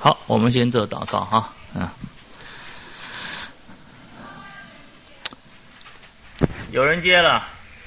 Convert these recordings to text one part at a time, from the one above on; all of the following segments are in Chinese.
好，我们先做祷告哈。有人接了。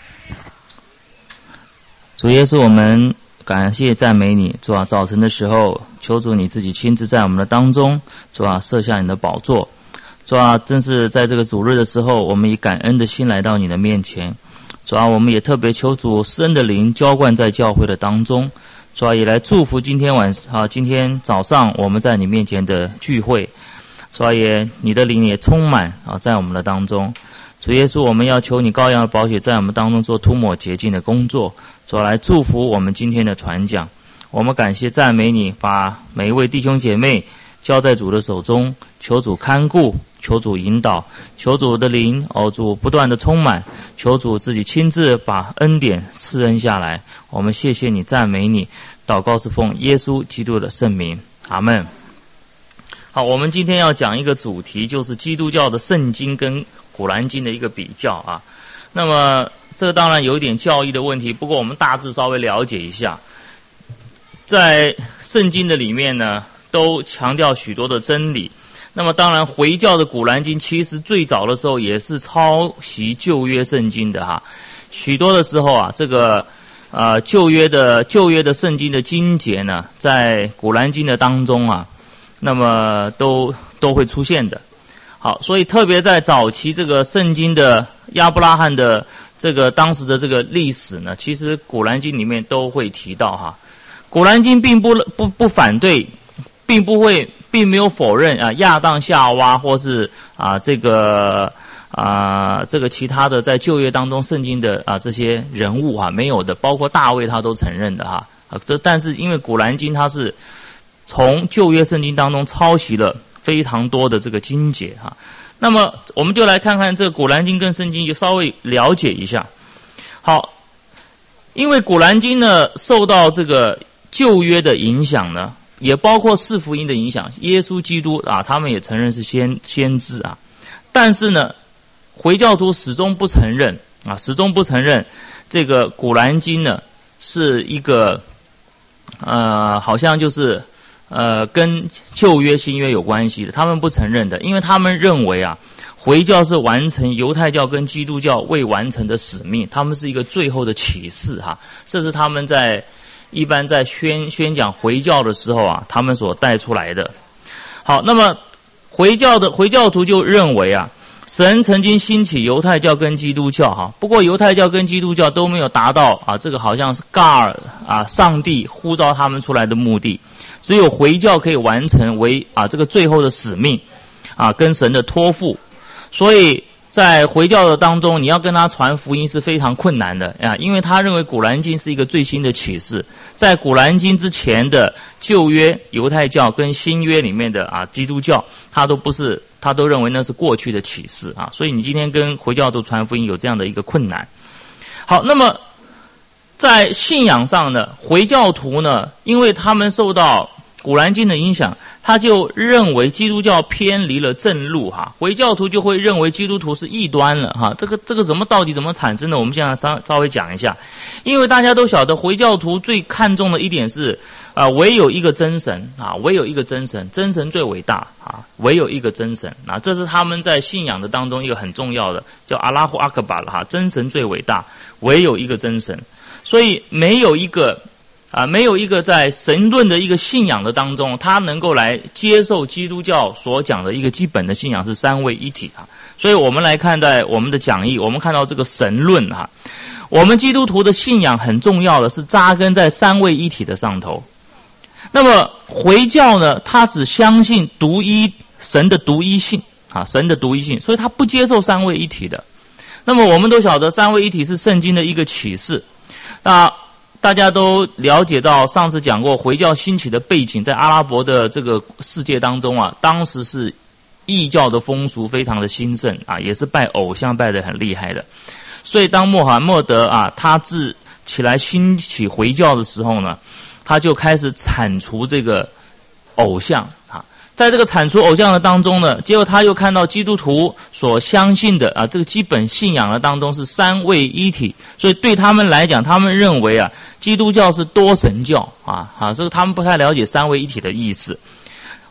主耶稣，我们感谢赞美你。主啊，早晨的时候，求主你自己亲自在我们的当中，主啊，设下你的宝座。主啊，正是在这个主日的时候，我们以感恩的心来到你的面前。主啊，我们也特别求主施恩的灵浇灌在教会的当中。主啊，也来祝福今天早上我们在你面前的聚会。主啊，你的灵也充满在我们的当中。主耶稣，我们要求你羔羊的宝血在我们当中做涂抹洁净的工作。主啊，来祝福我们今天的传讲。我们感谢赞美你，把每一位弟兄姐妹交在主的手中，求主看顾，求主引导，求主的灵主不断的充满，求主自己亲自把恩典赐恩下来。我们谢谢你，赞美你，祷告是奉耶稣基督的圣名，阿们。好，我们今天要讲一个主题，就是基督教的圣经跟古兰经的一个比较啊。那么这个当然有一点教义的问题，不过我们大致稍微了解一下。在圣经的里面呢，都强调许多的真理。那么当然回教的古兰经其实最早的时候也是抄袭旧约圣经的哈。许多的时候啊，这个旧约的圣经的经节呢，在古兰经的当中啊，那么都会出现的。好，所以特别在早期这个圣经的亚伯拉罕的这个当时的这个历史呢，其实古兰经里面都会提到哈。古兰经并不反对，并没有否认亚当夏娃或是这个其他的在旧约当中圣经的这些人物没有的，包括大卫他都承认的哈。但是因为古兰经它是从旧约圣经当中抄袭了非常多的这个经节哈。那么我们就来看看这个古兰经跟圣经，就稍微了解一下。好，因为古兰经呢受到这个旧约的影响呢，也包括四福音的影响，耶稣基督他们也承认是先知啊。但是呢，回教徒始终不承认这个古兰经呢是一个好像就是跟旧约新约有关系的，他们不承认的，因为他们认为回教是完成犹太教跟基督教未完成的使命，他们是一个最后的启示哈。这是他们一般在宣讲回教的时候他们所带出来的。好，那么回教徒就认为神曾经兴起犹太教跟基督教不过犹太教跟基督教都没有达到这个好像是God上帝呼召他们出来的目的，只有回教可以完成为这个最后的使命跟神的托付。所以在回教的当中，你要跟他传福音是非常困难的因为他认为古兰经是一个最新的启示，在古兰经之前的旧约犹太教跟新约里面的基督教，他都认为那是过去的启示所以你今天跟回教徒传福音有这样的一个困难。好，那么在信仰上呢，回教徒呢，因为他们受到古兰经的影响，他就认为基督教偏离了正路回教徒就会认为基督徒是异端了这个到底怎么产生的，我们现在稍微讲一下。因为大家都晓得回教徒最看重的一点是唯有一个真神唯有一个真神，真神最伟大唯有一个真神这是他们在信仰的当中一个很重要的，叫阿拉胡阿克巴了真神最伟大，唯有一个真神。所以没有一个在神论的一个信仰的当中，他能够来接受基督教所讲的一个基本的信仰是三位一体所以我们来看待我们的讲义，我们看到这个神论我们基督徒的信仰很重要的是扎根在三位一体的上头。那么回教呢，他只相信神的独一性神的独一性，所以他不接受三位一体的。那么我们都晓得三位一体是圣经的一个启示。那大家都了解到，上次讲过回教兴起的背景，在阿拉伯的这个世界当中当时是异教的风俗非常的兴盛也是拜偶像拜得很厉害的。所以当穆罕默德他起来兴起回教的时候呢，他就开始铲除这个偶像在这个铲除偶像的当中呢，结果他又看到基督徒所相信的这个基本信仰的当中是三位一体，所以对他们来讲，他们认为基督教是多神教这个他们不太了解三位一体的意思。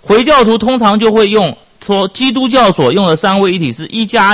回教徒通常就会用说基督教所用的三位一体是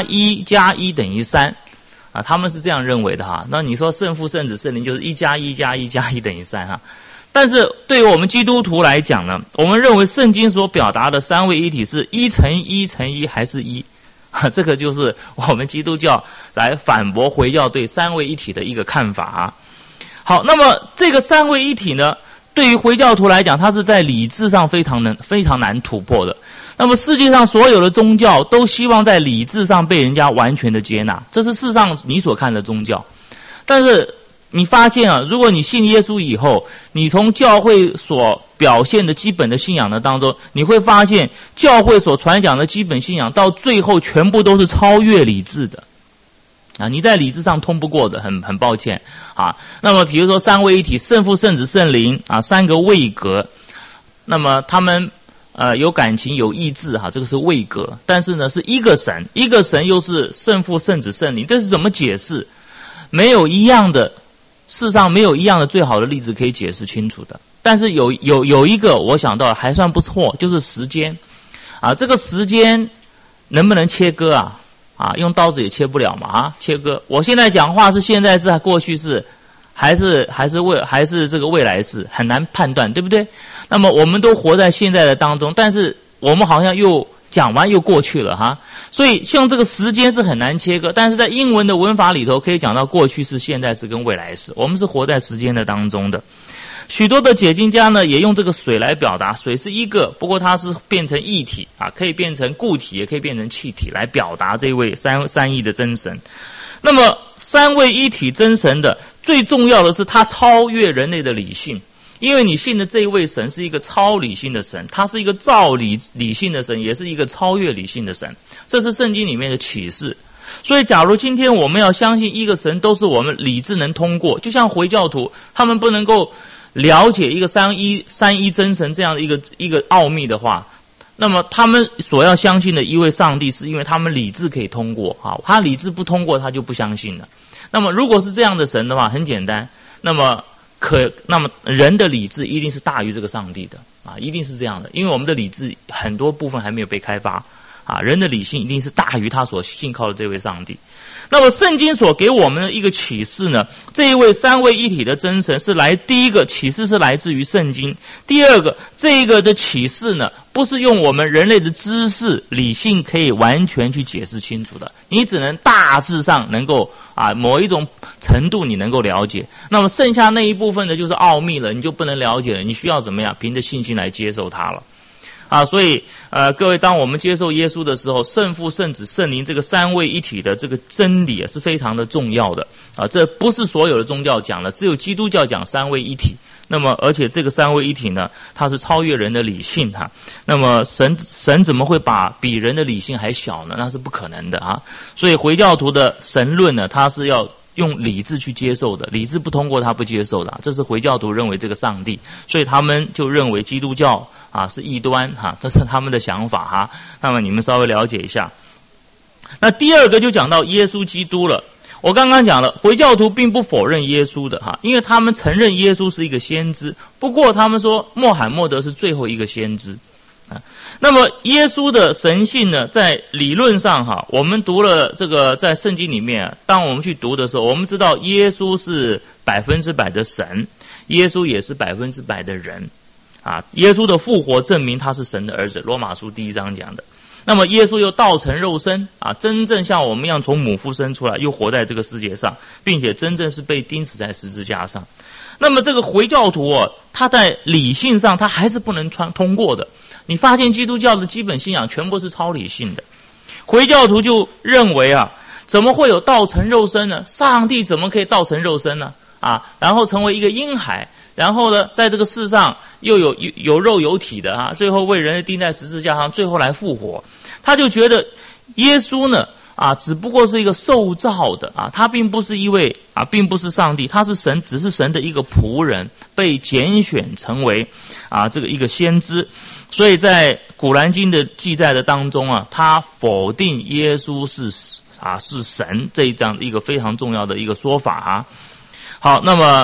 1+1+1等于3啊，他们是这样认为的哈。那你说圣父、圣子、圣灵就是1+1+1+1等于3哈。但是对于我们基督徒来讲呢，我们认为圣经所表达的三位一体是1×1×1还是1啊？这个就是我们基督教来反驳回教对三位一体的一个看法啊。好，那么这个三位一体呢，对于回教徒来讲，它是在理智上非常难突破的。那么世界上所有的宗教都希望在理智上被人家完全的接纳，这是世上你所看的宗教。但是你发现啊，如果你信耶稣以后，你从教会所表现的基本的信仰的当中，你会发现教会所传讲的基本信仰到最后全部都是超越理智的啊，你在理智上通不过的，很抱歉啊。那么比如说三位一体，圣父、圣子、圣灵啊，三个位格，那么他们有感情有意志哈，这个是位格，但是呢是一个神，一个神又是圣父、圣子、圣灵，这是怎么解释？没有一样的，世上没有一样的最好的例子可以解释清楚的。但是有一个我想到还算不错，就是时间啊，这个时间能不能切割啊？啊，用刀子也切不了嘛啊，切割。我现在讲话是现在是过去式，还是这个未来式，很难判断，对不对？那么我们都活在现在的当中，但是我们好像又讲完又过去了哈。所以像这个时间是很难切割，但是在英文的文法里头可以讲到过去式、现在式跟未来式，我们是活在时间的当中的。许多的解经家呢也用这个水来表达，水是一个，不过它是变成液体啊，可以变成固体，也可以变成气体来表达这位三一的真神。那么三位一体真神的最重要的是它超越人类的理性，因为你信的这一位神是一个超理性的神，他是一个造理性的神，也是一个超越理性的神，这是圣经里面的启示。所以假如今天我们要相信一个神都是我们理智能通过，就像回教徒他们不能够了解一个三一真神这样的一个奥秘的话，那么他们所要相信的一位上帝是因为他们理智可以通过啊，他理智不通过他就不相信了。那么如果是这样的神的话，很简单，那么人的理智一定是大于这个上帝的啊，一定是这样的，因为我们的理智很多部分还没有被开发啊，人的理性一定是大于他所信靠的这位上帝。那么圣经所给我们的一个启示呢，这一位三位一体的真神第一个启示是来自于圣经，第二个这个的启示呢不是用我们人类的知识理性可以完全去解释清楚的，你只能大致上能够某一种程度你能够了解，那么剩下那一部分的就是奥秘了，你就不能了解了，你需要怎么样？凭着信心来接受它了啊。所以各位，当我们接受耶稣的时候，圣父、圣子、圣灵这个三位一体的这个真理是非常的重要的啊。这不是所有的宗教讲的，只有基督教讲三位一体。那么而且这个三位一体呢，它是超越人的理性哈。那么神怎么会把比人的理性还小呢？那是不可能的啊。所以回教徒的神论呢，它是要用理智去接受的，理智不通过他不接受的，这是回教徒认为这个上帝，所以他们就认为基督教是异端哈，这是他们的想法哈。那么你们稍微了解一下。那第二个就讲到耶稣基督了。我刚刚讲了，回教徒并不否认耶稣的哈，因为他们承认耶稣是一个先知，不过他们说穆罕默德是最后一个先知啊。那么耶稣的神性呢，在理论上哈，我们读了这个在圣经里面，当我们去读的时候，我们知道耶稣是100%的神，耶稣也是100%的人啊。耶稣的复活证明他是神的儿子，罗马书第1章讲的。那么耶稣又道成肉身啊，真正像我们一样从母腹生出来，又活在这个世界上，并且真正是被钉死在十字架上。那么这个回教徒他在理性上他还是不能通过的。你发现基督教的基本信仰全部是超理性的，回教徒就认为怎么会有道成肉身呢？上帝怎么可以道成肉身呢？然后成为一个婴孩，然后呢，在这个世上又有肉有体的最后为人类钉在十字架上，最后来复活。他就觉得耶稣呢只不过是一个受造的他并不是一位并不是上帝，他是神，只是神的一个仆人，被拣选成为这个一个先知。所以在古兰经的记载的当中他否定耶稣是神这样一个非常重要的一个说法好，那么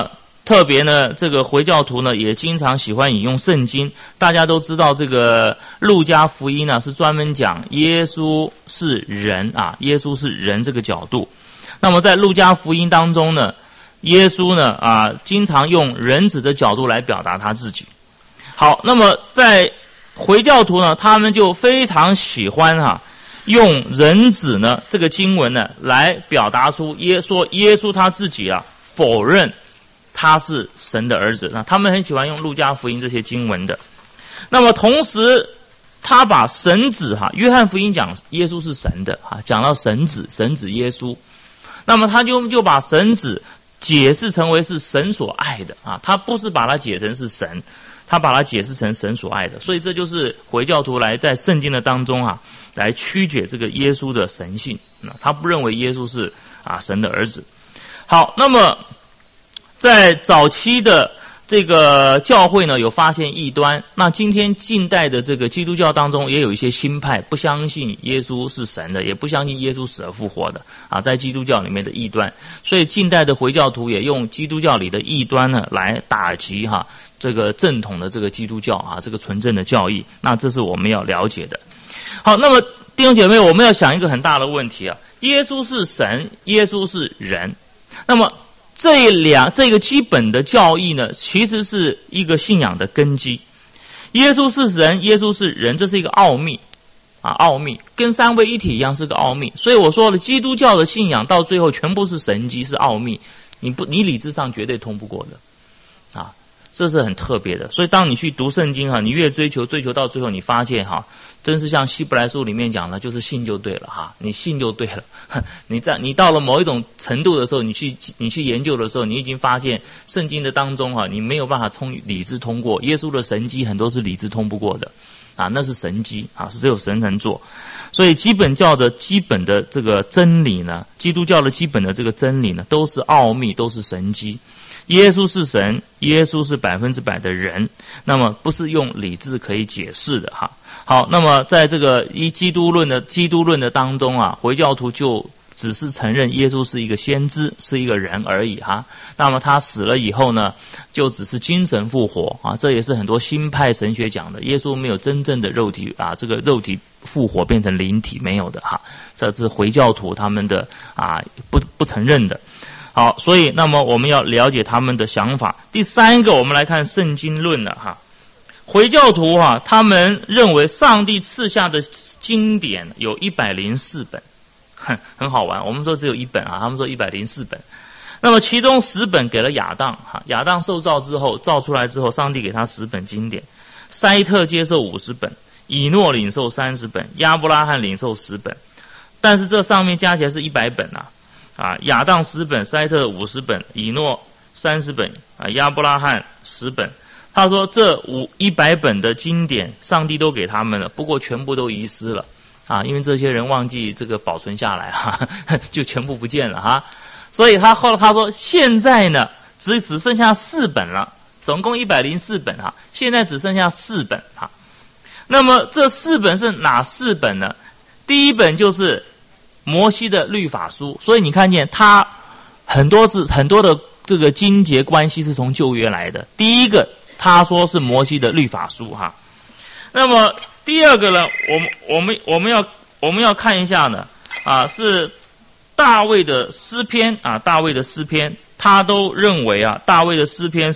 特别呢，这个回教徒呢也经常喜欢引用圣经。大家都知道，这个路加福音呢是专门讲耶稣是人啊，耶稣是人这个角度。那么在路加福音当中呢，耶稣呢经常用人子的角度来表达他自己。好，那么在回教徒呢，他们就非常喜欢用人子呢这个经文呢来表达出耶稣他自己否认他是神的儿子。那他们很喜欢用路加福音这些经文的。那么同时他把神子约翰福音讲耶稣是神的讲到神子耶稣，那么他就把神子解释成为是神所爱的他不是把它解成是神，他把它解释成神所爱的。所以这就是回教徒来在圣经的当中来曲解这个耶稣的神性，他不认为耶稣是神的儿子。好，那么在早期的这个教会呢有发现异端，那今天近代的这个基督教当中也有一些新派不相信耶稣是神的，也不相信耶稣死而复活的在基督教里面的异端。所以近代的回教徒也用基督教里的异端呢来打击这个正统的这个基督教这个纯正的教义。那这是我们要了解的。好，那么弟兄姐妹，我们要想一个很大的问题耶稣是神，耶稣是人，那么这个基本的教义呢，其实是一个信仰的根基。耶稣是神，耶稣是人，这是一个奥秘奥秘跟三位一体一样是个奥秘。所以我说了，基督教的信仰到最后全部是神迹，是奥秘，你理智上绝对通不过的这是很特别的。所以当你去读圣经你越追求到最后，你发现真是像希伯来书里面讲的，就是信就对了你信就对了。你到了某一种程度的时候，你去研究的时候，你已经发现圣经的当中你没有办法理智通过。耶稣的神迹很多是理智通不过的那是神迹是只有神能做。所以基本教的基本的这个真理呢，基督教的基本的这个真理呢，都是奥秘，都是神迹。耶稣是神，耶稣是100%的人，那么不是用理智可以解释的好，那么在这个基督论的当中回教徒就只是承认耶稣是一个先知，是一个人而已那么他死了以后呢，就只是精神复活这也是很多新派神学讲的，耶稣没有真正的肉体这个肉体复活变成灵体，没有的这是回教徒他们的不承认的。好，所以那么我们要了解他们的想法。第三个，我们来看圣经论了回教徒他们认为上帝赐下的经典有104本，很好玩。我们说只有1本他们说104本。那么其中10本给了亚当亚当受造之后，造出来之后，上帝给他10本经典。塞特接受50本，以诺领受30本，亚伯拉罕领受10本。但是这上面加起来是100本亚当10本，塞特50本，以诺30本亚伯拉罕10本。他说这100本的经典上帝都给他们了，不过全部都遗失了因为这些人忘记这个保存下来就全部不见了所以后来他说现在呢只剩下4本了，总共104本现在只剩下4本那么这4本是哪4本呢？第一本就是摩西的律法书，所以你看见他很多的这个经节关系是从旧约来的。第一个他说是摩西的律法书那么第二个呢，我们要看一下呢是大卫的诗篇大卫的诗篇，他都认为大卫的诗篇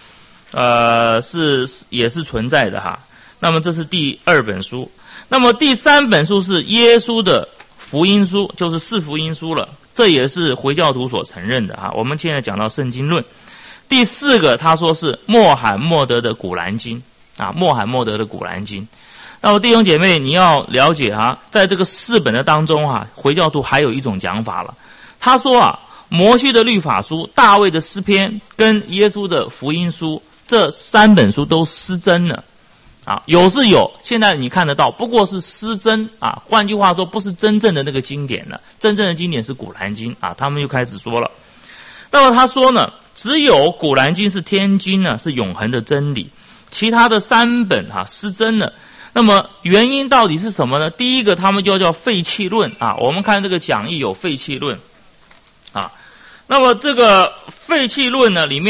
也是存在的那么这是第2本书。那么第3本书是耶稣的福音书，就是4福音书了，这也是回教徒所承认的我们现在讲到圣经论。第4个他说是穆罕默德的古兰经穆罕默德的古兰经。那么弟兄姐妹，你要了解在这个4本的当中回教徒还有一种讲法了。他说摩西的律法书、大卫的诗篇跟耶稣的福音书，这3本书都失真了有是有，现在你看得到，不过是失真换句话说，不是真正的那个经典了，真正的经典是古兰经他们就开始说了。那么他说呢，只有古兰经是天经呢，是永恒的真理，其他的3本失真了。那么原因到底是什么呢？第一个他们就叫废弃论我们看这个讲义有废弃论那么这个废弃论呢，里面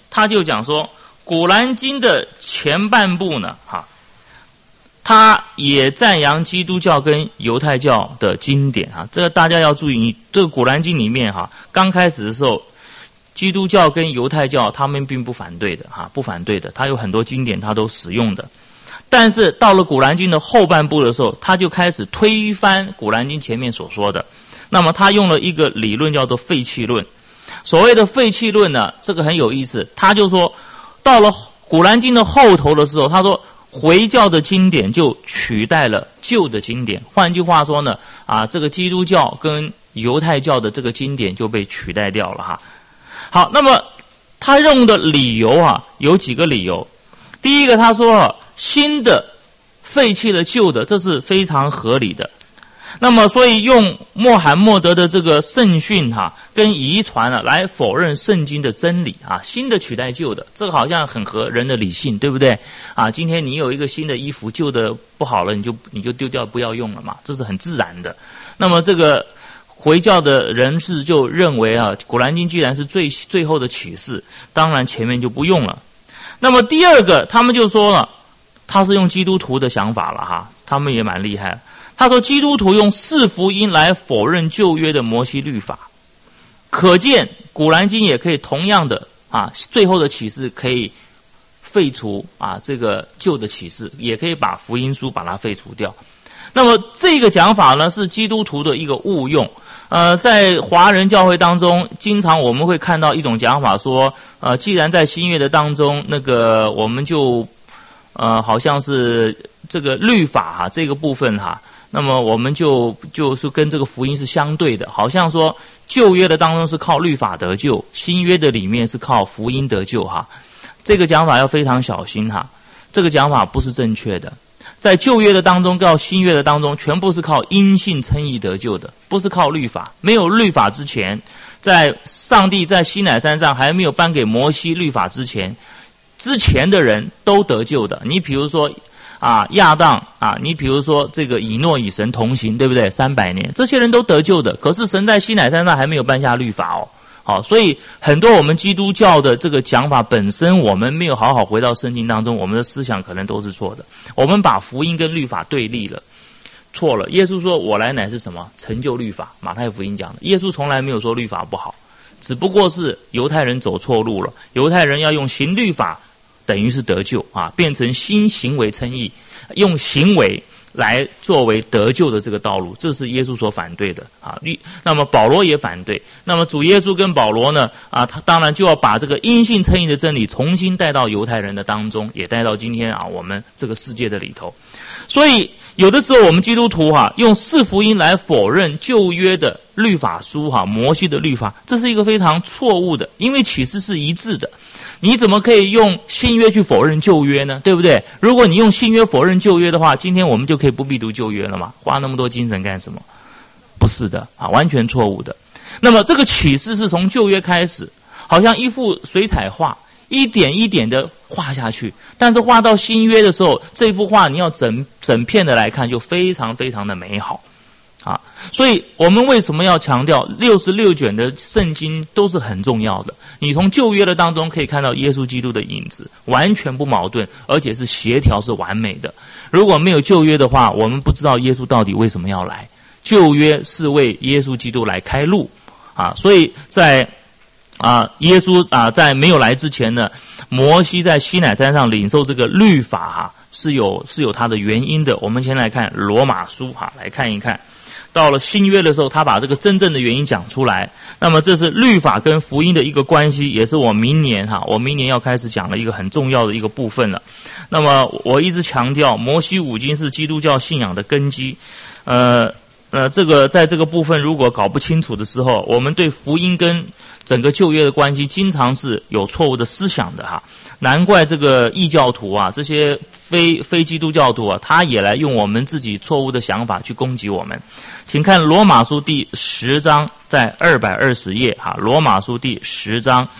他就讲说，古兰经的前半部呢，他也赞扬基督教跟犹太教的经典这个大家要注意，这个古兰经里面刚开始的时候，基督教跟犹太教他们并不反对的不反对的，他有很多经典他都使用的。但是到了古兰经的后半部的时候，他就开始推翻古兰经前面所说的。那么他用了一个理论叫做废弃论。所谓的废弃论呢，这个很有意思，他就说到了古兰经的后头的时候，他说回教的经典就取代了旧的经典。换句话说呢，这个基督教跟犹太教的这个经典就被取代掉了好，那么他用的理由有几个理由。第一个，他说新的废弃了旧的，这是非常合理的。那么所以用穆罕默德的这个圣训跟遗传来否认圣经的真理新的取代旧的，这个好像很合人的理性，对不对今天你有一个新的衣服，旧的不好了，你就丢掉不要用了嘛，这是很自然的。那么这个回教的人士就认为古兰经既然是最后的启示，当然前面就不用了。那么第二个，他们就说了，他是用基督徒的想法了他们也蛮厉害。他说基督徒用四福音来否认旧约的摩西律法，可见古兰经也可以同样的最后的启示可以废除这个旧的启示，也可以把福音书把它废除掉。那么这个讲法呢，是基督徒的一个误用。在华人教会当中，经常我们会看到一种讲法说，既然在新约的当中，那个我们就好像是这个律法这个部分那么我们就是跟这个福音是相对的，好像说旧约的当中是靠律法得救，新约的里面是靠福音得救这个讲法要非常小心这个讲法不是正确的。在旧约的当中到新约的当中，全部是靠因信称义得救的，不是靠律法。没有律法之前，在上帝在西乃山上还没有颁给摩西律法之前的人都得救的。你比如说亚当你比如说这个以诺与神同行，对不对？300年，这些人都得救的。可是神在西乃山上还没有颁下律法所以很多我们基督教的这个讲法本身，我们没有好好回到圣经当中，我们的思想可能都是错的。我们把福音跟律法对立了，错了。耶稣说我来乃是什么？成就律法。马太福音讲的，耶稣从来没有说律法不好，只不过是犹太人走错路了。犹太人要用行律法等于是得救变成新行为称义，用行为来作为得救的这个道路，这是耶稣所反对的那么保罗也反对。那么主耶稣跟保罗呢他当然就要把这个因信称义的真理重新带到犹太人的当中，也带到今天我们这个世界的里头。所以有的时候我们基督徒用四福音来否认旧约的律法书摩西的律法，这是一个非常错误的，因为启示是一致的。你怎么可以用新约去否认旧约呢？对不对？如果你用新约否认旧约的话，今天我们就可以不必读旧约了嘛？花那么多精神干什么？不是的完全错误的。那么这个启示是从旧约开始，好像一幅水彩画，一点一点的画下去，但是画到新约的时候，这幅画你要整片的来看，就非常非常的美好所以我们为什么要强调66卷的圣经都是很重要的？你从旧约的当中可以看到耶稣基督的影子，完全不矛盾，而且是协调，是完美的。如果没有旧约的话，我们不知道耶稣到底为什么要来。旧约是为耶稣基督来开路所以在耶稣在没有来之前呢，摩西在西乃山上领受这个律法是有它的原因的。我们先来看罗马书来看一看。到了新约的时候，他把这个真正的原因讲出来。那么这是律法跟福音的一个关系，也是我明年要开始讲的一个很重要的一个部分了。那么我一直强调，摩西五经是基督教信仰的根基。这个在这个部分如果搞不清楚的时候，我们对福音跟整个旧约的关系经常是有错误的思想的难怪这个异教徒这些非基督教徒他也来用我们自己错误的想法去攻击我们。请看罗马书第10章，在220页罗马书第10章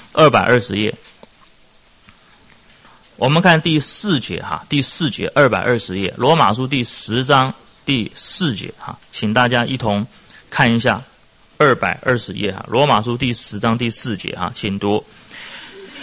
220页，我们看第4节第4节220页，罗马书第10章第4节请大家一同看一下220页罗马书第10章第4节请读。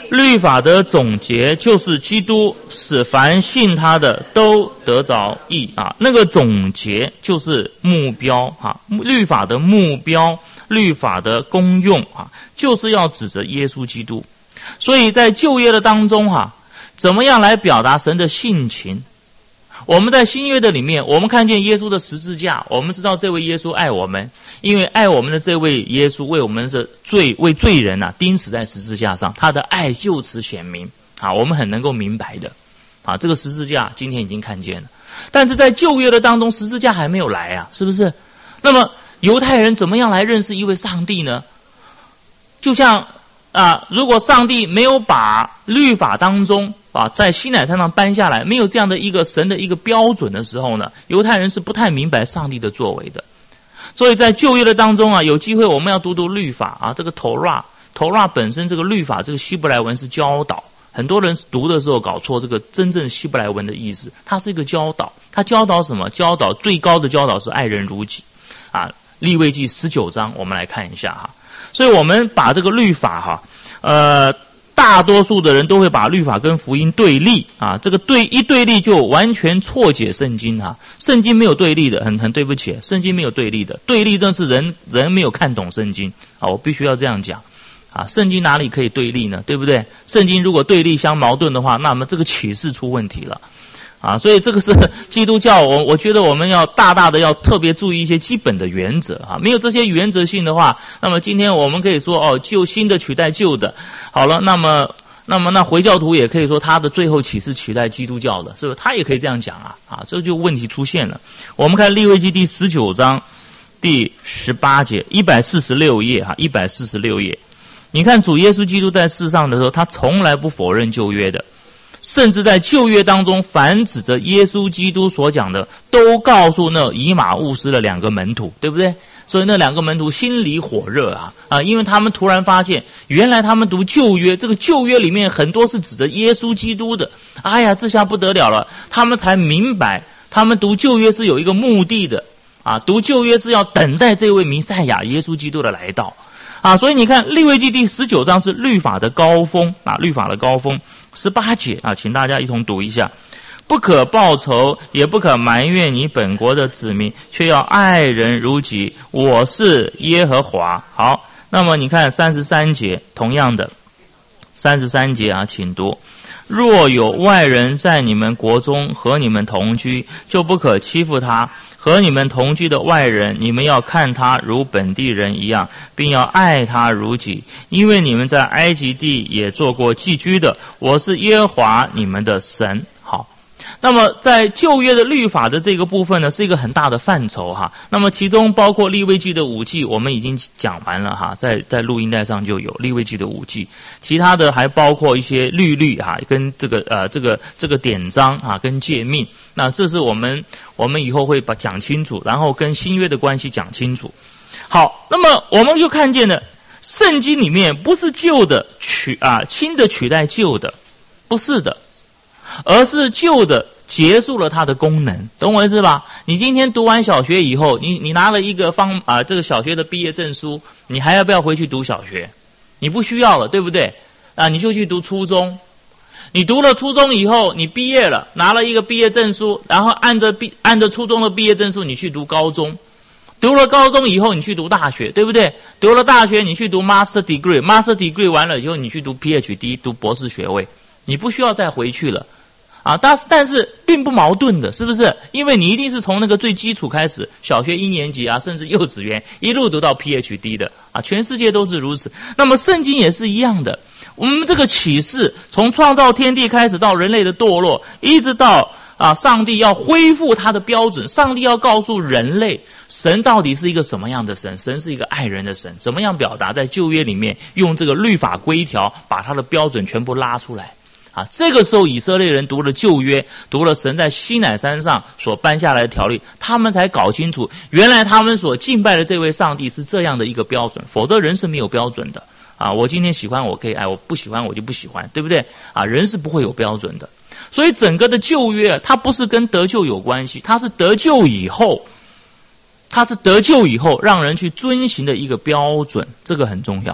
律法的总结就是基督，使凡信他的都得着义啊。那个总结就是目标啊，律法的目标，律法的功用啊，就是要指着耶稣基督。所以在旧约的当中啊，怎么样来表达神的性情？我们在新约的里面，我们看见耶稣的十字架，我们知道这位耶稣爱我们，因为爱我们的这位耶稣为我们的罪，为罪人啊钉死在十字架上，他的爱就此显明啊，我们很能够明白的啊。这个十字架今天已经看见了，但是在旧约的当中，十字架还没有来啊，是不是？那么犹太人怎么样来认识一位上帝呢？就像如果上帝没有把律法当中在西乃山上搬下来，没有这样的一个神的一个标准的时候呢，犹太人是不太明白上帝的作为的。所以在旧约的当中有机会我们要读律法这个 Torah 本身这个律法这个希伯来文是教导，很多人读的时候搞错这个真正希伯来文的意思，它是一个教导。它教导什么？教导最高的教导是爱人如己利未记19章我们来看一下所以我们把这个律法大多数的人都会把律法跟福音对立这个一对立就完全错解圣经圣经没有对立的，很对不起，圣经没有对立的，对立正是人没有看懂圣经我必须要这样讲圣经哪里可以对立呢？对不对？圣经如果对立相矛盾的话，那么这个启示出问题了所以这个是基督教我觉得我们要大大的要特别注意一些基本的原则没有这些原则性的话，那么今天我们可以说旧新的取代旧的。好了，那么那回教徒也可以说他的最后启示取代基督教的，是不是？他也可以这样讲这就问题出现了。我们看利未记第19章第18节，146页146页。你看主耶稣基督在世上的时候，他从来不否认旧约的，甚至在旧约当中，凡指着耶稣基督所讲的，都告诉那以马忤斯的2个门徒，对不对？所以那2个门徒心里火热因为他们突然发现，原来他们读旧约，这个旧约里面很多是指着耶稣基督的。哎呀，这下不得了了，他们才明白，他们读旧约是有一个目的的读旧约是要等待这位弥赛亚耶稣基督的来到所以你看利未记第19章是律法的高峰律法的高峰。18节请大家一同读一下。不可报仇，也不可埋怨你本国的子民，却要爱人如己，我是耶和华。好，那么你看33节，同样的33节请读。若有外人在你们国中和你们同居，就不可欺负他。和你们同居的外人，你们要看他如本地人一样，并要爱他如己，因为你们在埃及地也做过寄居的，我是耶和华你们的神。好，那么在旧约的律法的这个部分呢，是一个很大的范畴那么其中包括利未记的5纪，我们已经讲完了在录音带上就有利未记的5纪，其他的还包括一些律跟这个典章跟诫命。那这是我们以后会讲清楚，然后跟新约的关系讲清楚。好，那么我们就看见了圣经里面不是旧的新的取代旧的，不是的，而是旧的结束了它的功能，懂我意思吧？你今天读完小学以后，你拿了一个这个小学的毕业证书，你还要不要回去读小学？你不需要了，对不对？你就去读初中。你读了初中以后，你毕业了，拿了一个毕业证书，然后按着初中的毕业证书你去读高中，读了高中以后你去读大学，对不对？读了大学你去读 Master Degree 完了以后你去读 PhD 读博士学位，你不需要再回去了但是并不矛盾的，是不是？因为你一定是从那个最基础开始，小学1年级甚至幼稚园一路读到 PhD 的全世界都是如此。那么圣经也是一样的，我们这个启示从创造天地开始到人类的堕落，一直到上帝要恢复他的标准，上帝要告诉人类神到底是一个什么样的神，神是一个爱人的神，怎么样表达，在旧约里面用这个律法规条把他的标准全部拉出来这个时候以色列人读了旧约，读了神在西乃山上所颁下来的条例，他们才搞清楚原来他们所敬拜的这位上帝是这样的一个标准，否则人是没有标准的我今天喜欢我可以爱，我不喜欢我就不喜欢，对不对人是不会有标准的。所以整个的旧约它不是跟得救有关系，它是得救以后让人去遵行的一个标准，这个很重要。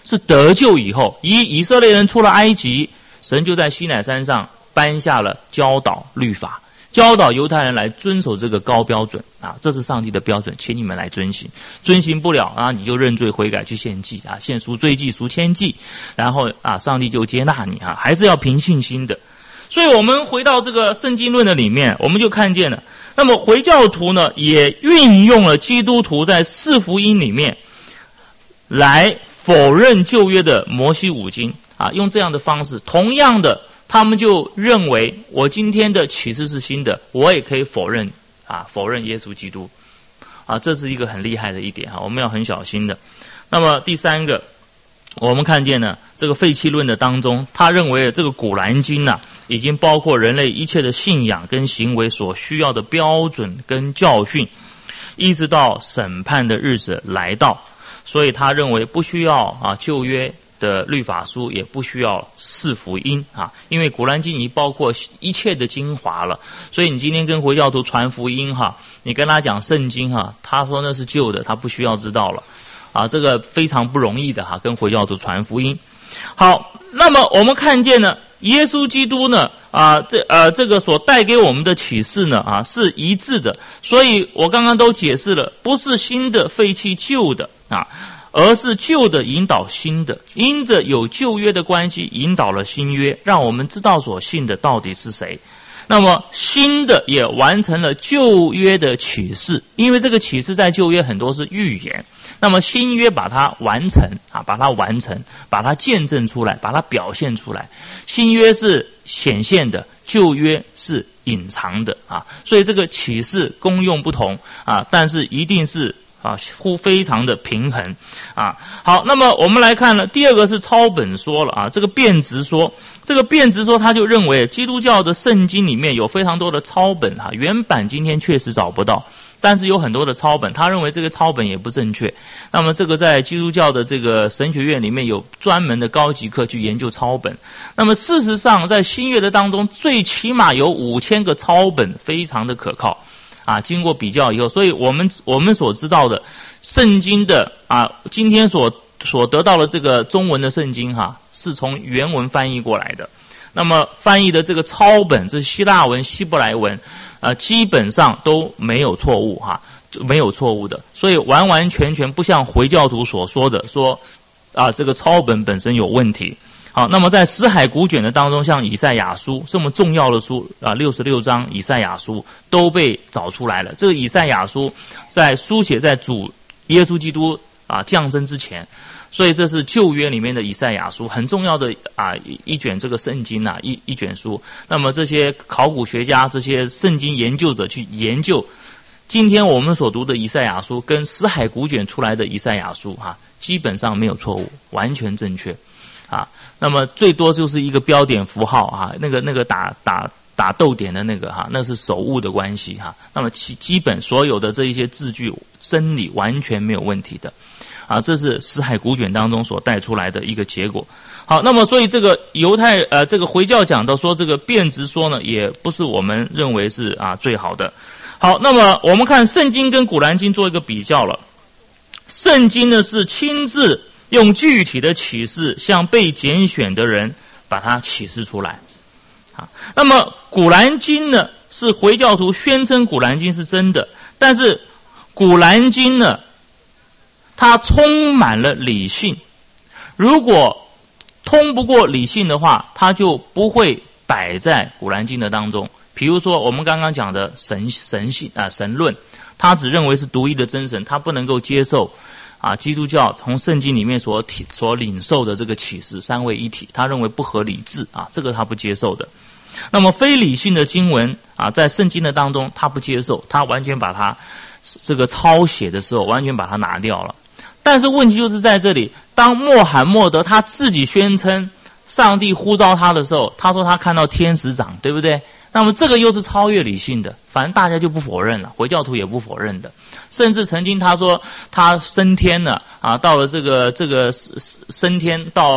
是得救以后，以色列人出了埃及，神就在西乃山上颁下了教导律法，教导犹太人来遵守这个高标准啊，这是上帝的标准，请你们来遵行。遵行不了啊，你就认罪悔改去献祭啊，献赎罪祭赎愆祭，然后啊，上帝就接纳你啊，还是要凭信心的。所以我们回到这个圣经论的里面，我们就看见了，那么回教徒呢，也运用了基督徒在四福音里面来否认旧约的摩西五经啊，用这样的方式，同样的，他们就认为我今天的启示是新的，我也可以否认耶稣基督啊，这是一个很厉害的一点啊，我们要很小心的。那么第三个，我们看见呢，这个废弃论的当中，他认为这个古兰经啊，已经包括人类一切的信仰跟行为所需要的标准跟教训，一直到审判的日子来到。所以他认为不需要旧约的律法书，也不需要四福音啊，因为古兰经已经包括一切的精华了。所以你今天跟回教徒传福音你跟他讲圣经他说那是旧的，他不需要知道了啊，这个非常不容易的跟回教徒传福音。好，那么我们看见呢，耶稣基督呢这个所带给我们的启示呢是一致的，所以我刚刚都解释了，不是新的废弃旧的而是旧的引导新的，因着有旧约的关系引导了新约，让我们知道所信的到底是谁。那么新的也完成了旧约的启示，因为这个启示在旧约很多是预言，那么新约把它完成把它见证出来，把它表现出来。新约是显现的，旧约是隐藏的所以这个启示功用不同但是一定是非常的平衡好，那么我们来看了第二个是抄本说了这个变质说。这个变质说他就认为基督教的圣经里面有非常多的抄本原版今天确实找不到，但是有很多的抄本，他认为这个抄本也不正确。那么这个在基督教的这个神学院里面有专门的高级课去研究抄本。那么事实上在新约的当中最起码有5000个抄本，非常的可靠经过比较以后，所以我们所知道的圣经的今天所得到的这个中文的圣经是从原文翻译过来的。那么翻译的这个抄本，这是希腊文希伯来文基本上都没有错误没有错误的，所以完完全全不像回教徒所说的说这个抄本本身有问题。好，那么在死海古卷的当中，像以赛亚书这么重要的书66章以赛亚书都被找出来了。这个以赛亚书在书写在主耶稣基督降生之前，所以这是旧约里面的以赛亚书，很重要的一卷这个圣经一卷书。那么这些考古学家，这些圣经研究者去研究今天我们所读的以赛亚书跟死海古卷出来的以赛亚书基本上没有错误，完全正确那么最多就是一个标点符号那个打逗点的那个那是手误的关系那么基本所有的这一些字句真理完全没有问题的这是死海古卷当中所带出来的一个结果。好，那么所以这个这个回教讲到说这个变质说呢，也不是我们认为是最好的。好，那么我们看圣经跟古兰经做一个比较了。圣经呢是亲自用具体的启示向被拣选的人把它启示出来那么古兰经呢是回教徒宣称古兰经是真的，但是古兰经呢它充满了理性，如果通不过理性的话，它就不会摆在古兰经的当中。比如说我们刚刚讲的神性神论，他只认为是独一的真神，他不能够接受基督教从圣经里面所领受的这个启示三位一体，他认为不合理智这个他不接受的。那么非理性的经文在圣经的当中他不接受，他完全把它这个抄写的时候完全把它拿掉了。但是问题就是在这里，当穆罕默德他自己宣称上帝呼召他的时候，他说他看到天使长，对不对？那么这个又是超越理性的，反正大家就不否认了，回教徒也不否认的。甚至曾经他说他升天了到了这个升天到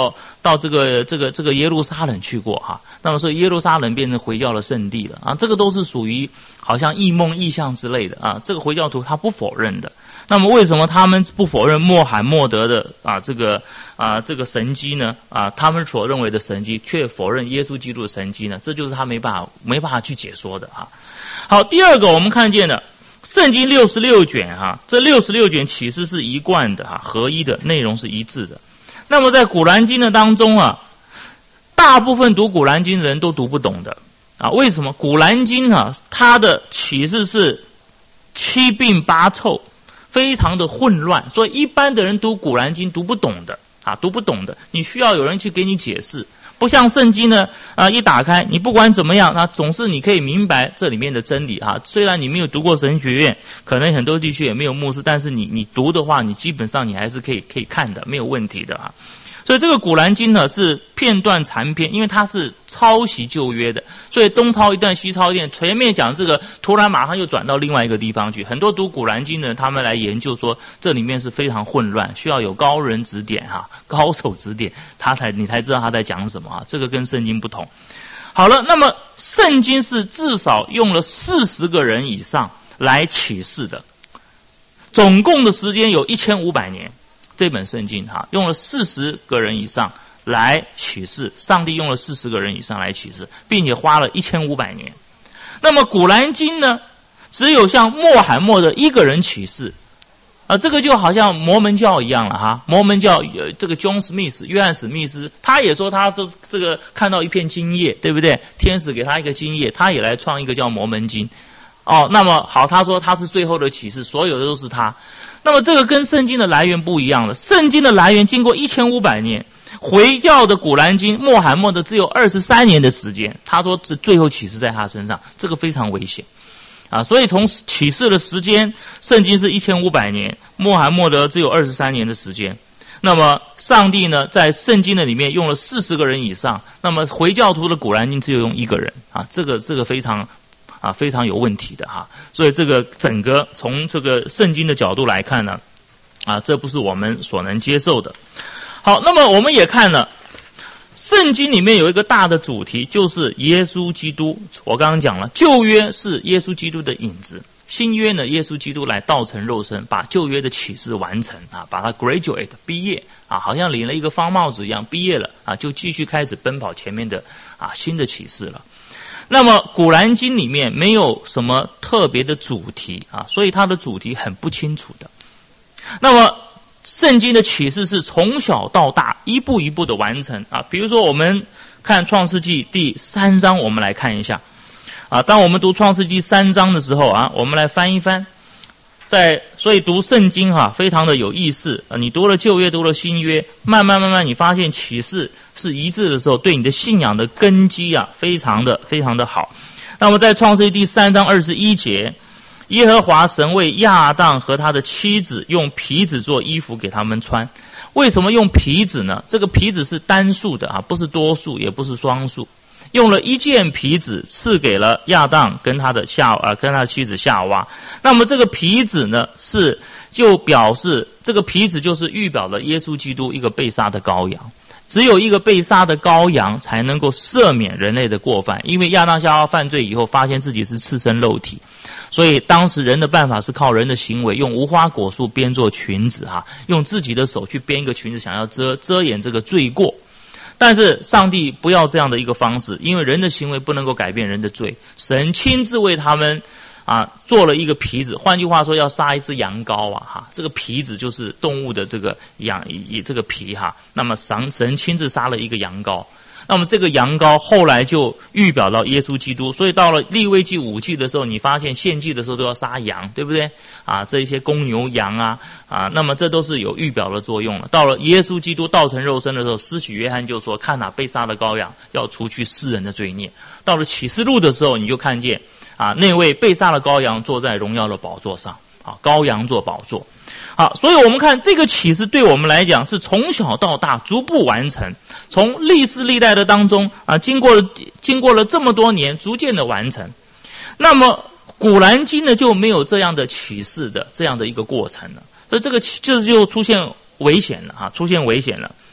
到这个耶路撒冷去过哈。那么所以耶路撒冷变成回教的圣地了啊，这个都是属于好像异梦异象之类的啊，这个回教徒他不否认的。那么为什么他们不否认穆罕默德的这个神迹呢？他们所认为的神迹，却否认耶稣基督的神迹呢？这就是他没办法去解说的啊。好，第二个我们看见的圣经66卷这66卷启示是一贯的合一的，内容是一致的。那么在古兰经的当中大部分读古兰经的人都读不懂的为什么？古兰经它的启示是七并八凑，非常的混乱，所以一般的人读古兰经读不懂的读不懂的，你需要有人去给你解释。不像圣经呢一打开，你不管怎么样总是你可以明白这里面的真理虽然你没有读过神学院，可能很多地区也没有牧师，但是你读的话，你基本上你还是可以看的，没有问题的所以这个古兰经呢是片段残篇，因为它是抄袭旧约的，所以东抄一段西抄一段，前面讲这个突然马上又转到另外一个地方去。很多读古兰经的人他们来研究说这里面是非常混乱，需要有高人指点高手指点你才知道他在讲什么这个跟圣经不同。好了，那么圣经是至少用了40个人以上来启示的，总共的时间有1500年。这本圣经用了40个人以上来启示，上帝用了40个人以上来启示，并且花了1500年。那么古兰经呢，只有像穆罕默德一个人启示这个就好像摩门教一样了摩门教这个 John Smith 约翰史密斯，他也说他这个看到一片金叶，对不对？天使给他一个金叶，他也来创一个叫摩门经那么好，他说他是最后的启示，所有的都是他。那么这个跟圣经的来源不一样了，圣经的来源经过1500年，回教的古兰经穆罕默德只有23年的时间，他说是最后启示在他身上，这个非常危险所以从启示的时间，圣经是1500年，穆罕默德只有23年的时间。那么上帝呢在圣经的里面用了40个人以上，那么回教徒的古兰经只有用一个人这个非常有问题的所以这个整个从这个圣经的角度来看呢这不是我们所能接受的。好，那么我们也看了圣经里面有一个大的主题，就是耶稣基督。我刚刚讲了，旧约是耶稣基督的影子，新约呢耶稣基督来道成肉身，把旧约的启示完成把它 graduate 毕业好像领了一个方帽子一样，毕业了就继续开始奔跑前面的新的启示了。那么古兰经里面没有什么特别的主题所以它的主题很不清楚的。那么圣经的启示是从小到大一步一步的完成比如说我们看创世纪第3章，我们来看一下当我们读创世纪3章的时候我们来翻一翻，所以读圣经非常的有意思你读了旧约读了新约，慢慢你发现启示是一致的时候，对你的信仰的根基非常的好。那么在创世纪第3章21节，耶和华神为亚当和他的妻子用皮子做衣服给他们穿。为什么用皮子呢？这个皮子是单数的不是多数也不是双数，用了一件皮子赐给了亚当跟他的妻子夏娃。那么这个皮子呢就表示这个皮子就是预表了耶稣基督，一个被杀的羔羊。只有一个被杀的羔羊才能够赦免人类的过犯，因为亚当夏娃犯罪以后发现自己是赤身肉体，所以当时人的办法是靠人的行为，用无花果树编做裙子用自己的手去编一个裙子，想要遮掩这个罪过。但是上帝不要这样的一个方式，因为人的行为不能够改变人的罪，神亲自为他们做了一个皮子。换句话说，要杀一只羊羔这个皮子就是动物的这个这个皮那么神亲自杀了一个羊羔。那么这个羊羔后来就预表到耶稣基督，所以到了利未记5季的时候，你发现献祭的时候都要杀羊，对不对这一些公牛羊那么这都是有预表的作用了。到了耶稣基督道成肉身的时候，施洗约翰就说，看被杀的羔羊要除去世人的罪孽。到了启示录的时候，你就看见那位被杀的羔羊坐在荣耀的宝座上羔羊做宝座。所以我们看这个启示对我们来讲是从小到大逐步完成，从历世历代的当中经过了这么多年逐渐的完成。那么古兰经呢就没有这样的启示的这样的一个过程了，所以这个就出现危险了出现危险了。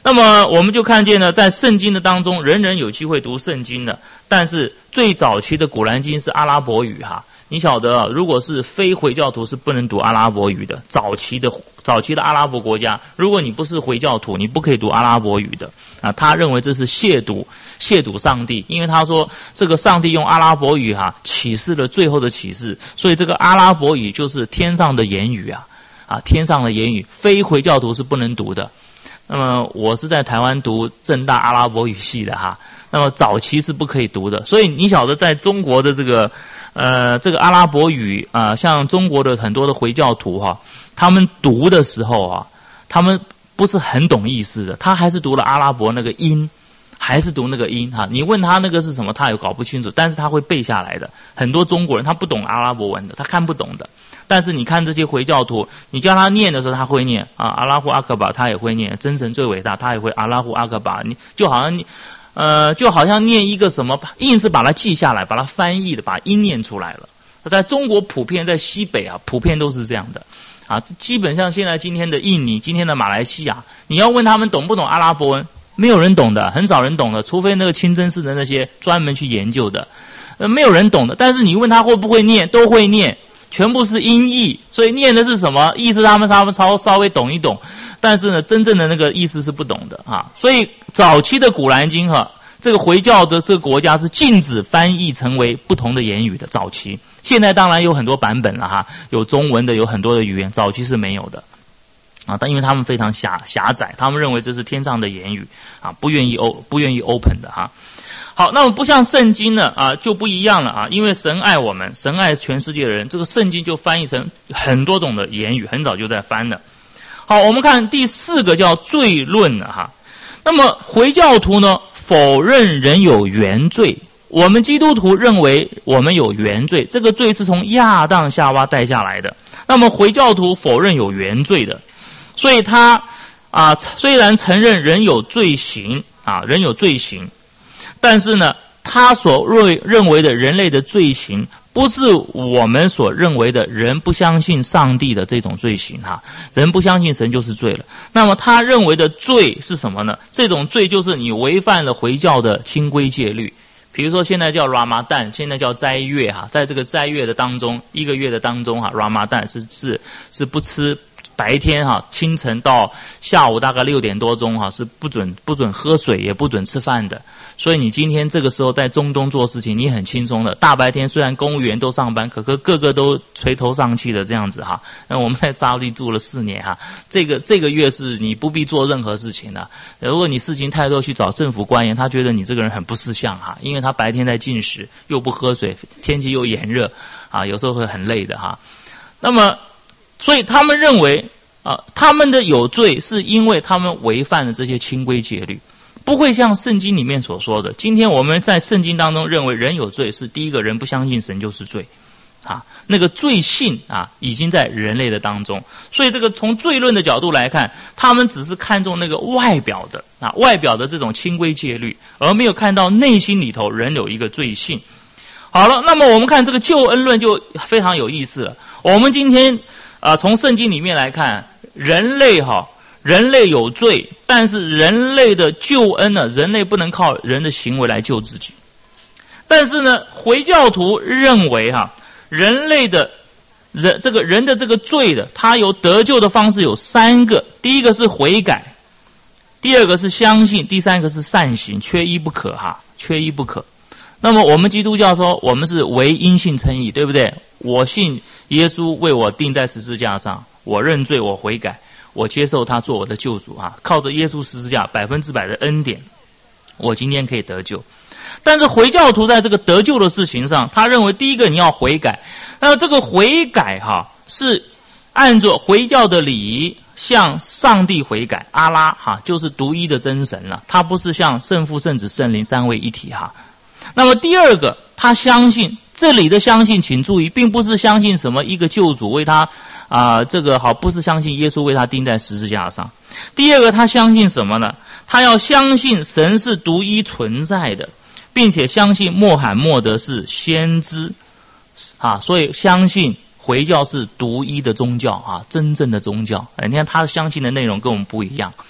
那么我们就看见呢，在圣经的当中，人人有机会读圣经的，但是最早期的古兰经是阿拉伯语哈。你晓得啊，如果是非回教徒是不能读阿拉伯语的。早期的阿拉伯国家，如果你不是回教徒，你不可以读阿拉伯语的啊。他认为这是亵渎上帝，因为他说这个上帝用阿拉伯语启示了最后的启示，所以这个阿拉伯语就是天上的言语天上的言语，非回教徒是不能读的。那么我是在台湾读政大阿拉伯语系的哈，那么早期是不可以读的。所以你晓得在中国的这个阿拉伯语像中国的很多的回教徒他们读的时候他们不是很懂意思的，他还是读了阿拉伯那个音，还是读那个音你问他那个是什么，他也搞不清楚，但是他会背下来的。很多中国人他不懂阿拉伯文的，他看不懂的。但是你看这些回教徒，你叫他念的时候他会念阿拉胡阿克巴，他也会念真神最伟大，他也会阿拉胡阿克巴。你就好像念一个什么，硬是把它记下来，把它翻译的，把音念出来了。在中国普遍，在西北普遍都是这样的基本上现在今天的印尼，今天的马来西亚，你要问他们懂不懂阿拉伯文，没有人懂的，很少人懂的，除非那个清真寺的那些专门去研究的，没有人懂的。但是你问他会不会念，都会念，全部是音译，所以念的是什么意思，他们稍微懂一懂，但是呢，真正的那个意思是不懂的所以早期的古兰经这个回教的这个国家是禁止翻译成为不同的言语的。早期，现在当然有很多版本了有中文的，有很多的语言，早期是没有的但因为他们非常狭窄，他们认为这是天上的言语不愿意 open 的好，那么不像圣经呢就不一样了因为神爱我们，神爱全世界的人，这个圣经就翻译成很多种的言语，很早就在翻了。好，我们看第4个叫罪论了那么回教徒呢否认人有原罪，我们基督徒认为我们有原罪，这个罪是从亚当夏娃带下来的。那么回教徒否认有原罪的，所以他虽然承认人有罪行人有罪行，但是呢他所认为的人类的罪行不是我们所认为的人不相信上帝的这种罪行人不相信神就是罪了。那么他认为的罪是什么呢？这种罪就是你违反了回教的清规戒律。比如说现在叫 Ramadan， 现在叫斋月在这个斋月的当中，一个月的当中Ramadan 是不吃，白天清晨到下午大概6点多钟是不准喝水，也不准吃饭的。所以你今天这个时候在中东做事情，你很轻松的。大白天虽然公务员都上班，可个个都垂头丧气的这样子那我们在沙地住了4年这个月是你不必做任何事情的。如果你事情太多，去找政府官员，他觉得你这个人很不识相因为他白天在禁食，又不喝水，天气又炎热有时候会很累的那么所以他们认为他们的有罪是因为他们违反了这些清规戒律，不会像圣经里面所说的。今天我们在圣经当中认为人有罪，是第一个，人不相信神就是罪那个罪性已经在人类的当中。所以这个从罪论的角度来看，他们只是看重那个外表的这种清规戒律，而没有看到内心里头人有一个罪性。好了，那么我们看这个救恩论就非常有意思了。我们今天从圣经里面来看，人类有罪，但是人类的救恩呢，人类不能靠人的行为来救自己。但是呢，回教徒认为人类的人的这个罪的，他有得救的方式有3个，第一个是悔改，第2个是相信，第3个是善行，缺一不可缺一不可。那么我们基督教说我们是唯因信称义，对不对？我信耶稣为我钉在十字架上，我认罪，我悔改，我接受他做我的救主靠着耶稣十字架100%的恩典，我今天可以得救。但是回教徒在这个得救的事情上，他认为第一个你要悔改，那这个悔改是按照回教的礼仪向上帝悔改，阿拉就是独一的真神了，他不是像圣父圣子圣灵3位一体那么第2个，他相信，这里的相信请注意，并不是相信什么一个救主为他不是相信耶稣为他钉在十字架上。第2个，他相信什么呢？他要相信神是独一存在的，并且相信穆罕默德是先知所以相信回教是独一的宗教真正的宗教。你看他相信的内容跟我们不一样。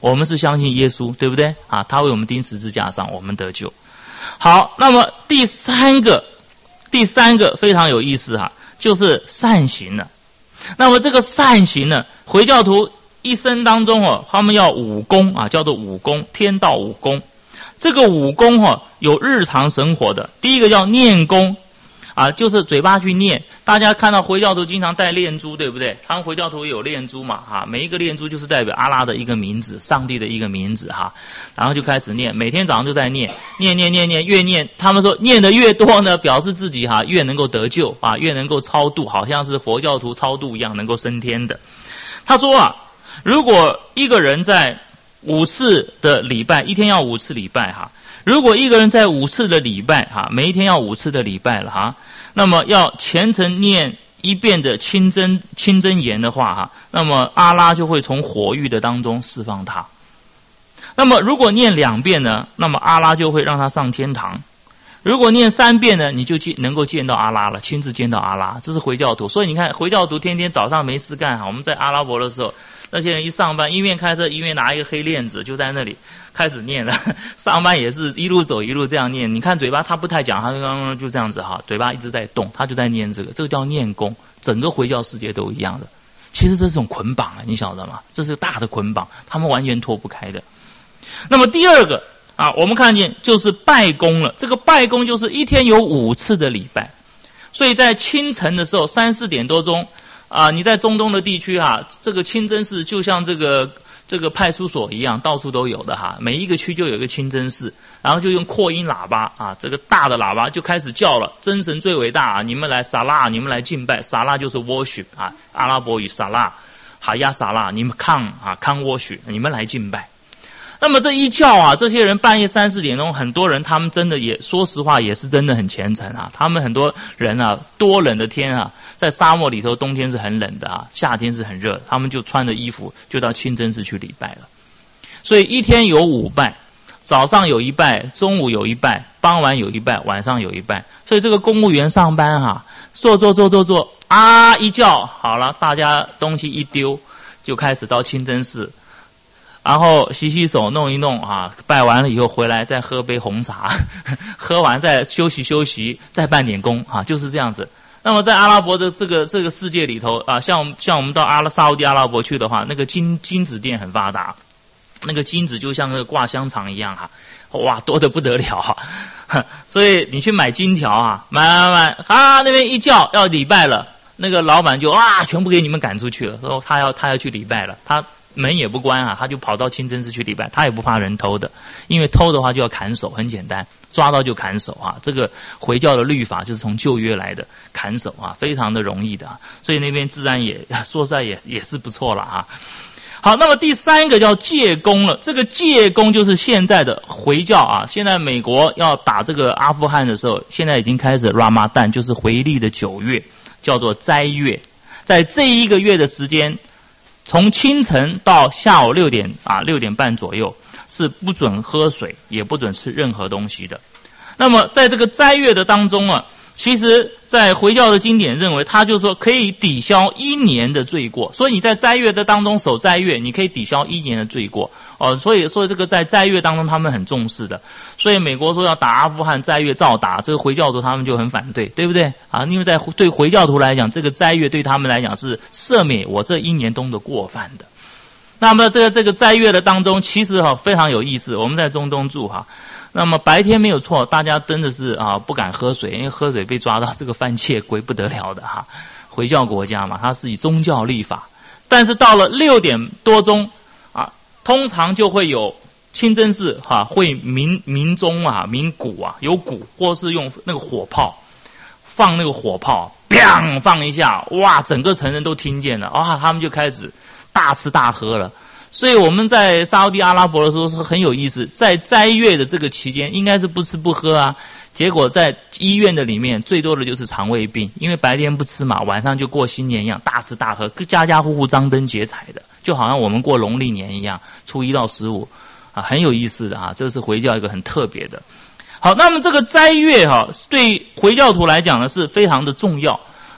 我们是相信耶稣，对不对啊？他为我们钉十字架上，我们得救。好，那么第三个非常有意思就是善行了。那么这个善行呢，回教徒一生当中他们要五功叫做五功，天道五功。这个五功有日常生活的，第一个叫念功就是嘴巴去念。大家看到回教徒经常带念珠，对不对？他们回教徒有念珠嘛每一个念珠就是代表阿拉的一个名字，上帝的一个名字然后就开始念，每天早上就在念，越念，他们说念的越多呢，表示自己越能够得救越能够超度，好像是佛教徒超度一样能够升天的。他说如果一个人在5次的礼拜，一天要5次礼拜如果一个人在5次的礼拜每一天要5次的礼拜了那么要虔诚念1遍的清真言的话那么阿拉就会从火狱的当中释放他。那么如果念2遍呢，那么阿拉就会让他上天堂。如果念3遍呢，你就能够见到阿拉了，亲自见到阿拉。这是回教徒。所以你看回教徒天天早上没事干我们在阿拉伯的时候，那些人一上班，一面开车一面拿一个黑链子就在那里开始念了，上班也是一路走一路这样念。你看嘴巴他不太讲，他就这样子嘴巴一直在动，他就在念这个叫念功。整个回教世界都一样的。其实这是种捆绑你晓得吗？这是大的捆绑，他们完全脱不开的。那么第二个我们看见就是拜功了。这个拜功就是一天有5次的礼拜。所以在清晨的时候3、4点多钟你在中东的地区这个清真寺就像这个派出所一样，到处都有的每一个区就有一个清真寺，然后就用扩音喇叭这个大的喇叭就开始叫了，真神最伟大你们来撒拉，你们来敬拜。撒拉就是 worship 阿拉伯语撒拉，哈亚撒拉，你们看worship， 你们来敬拜。那么这一叫这些人半夜3、4点钟，很多人他们真的也说实话也是真的很虔诚他们很多人多冷的天在沙漠里头，冬天是很冷的夏天是很热，他们就穿着衣服就到清真寺去礼拜了。所以一天有5拜，早上有1拜，中午有1拜，傍晚有1拜，晚上有1拜。所以这个公务员上班做一叫好了，大家东西一丢就开始到清真寺，然后洗手弄一弄拜完了以后回来再喝杯红茶，喝完再休息，再办点工就是这样子。那么在阿拉伯的这个世界里头像我们到沙烏地阿拉伯去的话，那个金子店很发达，那个金子就像那个挂香肠一样哇，多得不得了所以你去买金条买那边一叫要礼拜了，那个老板就全部给你们赶出去了，说他要去礼拜了，他门也不关他就跑到清真寺去礼拜，他也不怕人偷的，因为偷的话就要砍手，很简单，抓到就砍手这个回教的律法就是从旧约来的，砍手非常的容易的所以那边自然也说实在也是不错了好，那么第3个叫戒功了。这个戒功就是现在的回教现在美国要打这个阿富汗的时候，现在已经开始 Ramadan， 就是回历的9月，叫做斋月。在这一个月的时间，从清晨到下午6点半左右是不准喝水，也不准吃任何东西的。那么在这个斋月的当中其实在回教的经典认为，他就说可以抵消1年的罪过，所以你在斋月的当中守斋月，你可以抵消1年的罪过所以这个在斋月当中他们很重视的。所以美国说要打阿富汗，斋月照打，这个回教徒他们就很反对，对不对因为对回教徒来讲，这个斋月对他们来讲是赦免我这1年中的过犯的。那么这个斋月的当中其实非常有意思。我们在中东住那么白天没有错，大家真的是不敢喝水，因为喝水被抓到这个犯窃归不得了的回教国家嘛，它是以宗教立法。但是到了6点多钟通常就会有清真寺会鸣钟鸣鼓有鼓，或是用那个火炮放那个火炮砰放一下，哇，整个城人都听见了他们就开始大吃大喝了。所以我们在沙烏地阿拉伯的时候是很有意思，在斋月的这个期间应该是不吃不喝结果在医院的里面最多的就是肠胃病，因为白天不吃嘛，晚上就过新年一样大吃大喝，家家户户张灯结彩的，就好像我们过农历年一样，初1到15很有意思的这是回教一个很特别的。好，那么这个斋月对回教徒来讲呢是非常的重要